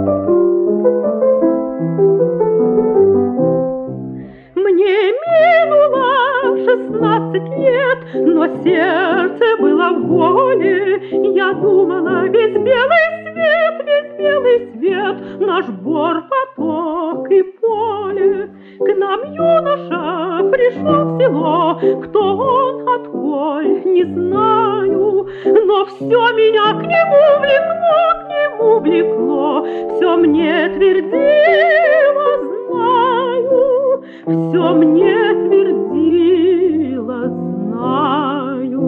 Мне минуло 16 лет, но сердце было в воле. Я думала, весь белый свет, наш бор, поток и поле. К нам юноша пришел в село, кто он, отколь, не знаю, но все меня к нему влекло, все мне твердило, знаю, все мне твердило, знаю.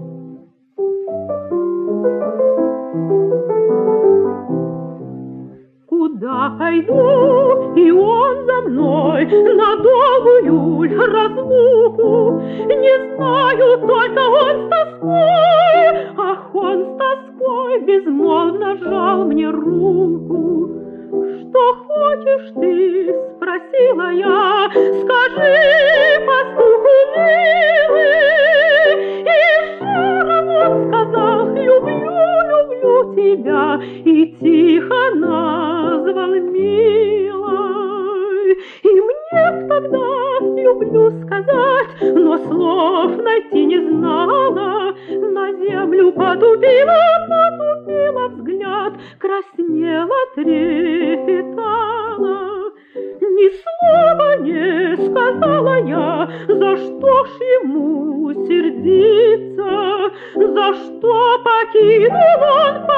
Куда пойду, и он за мной на долгую разлуку. Не знаю, только он с тоской, ах, он с тоской безмолвно жал мне руку. Что хочешь ты, спросила я, скажи, пастуху милый. И жаром он сказал, люблю тебя, и тихо назвал милой. И мне тогда люблю сказать, но слов найти не знала. На землю потупила взгляд, краснела, трепетала. Ни слова не сказала я, за что ж ему сердиться, за что покинул он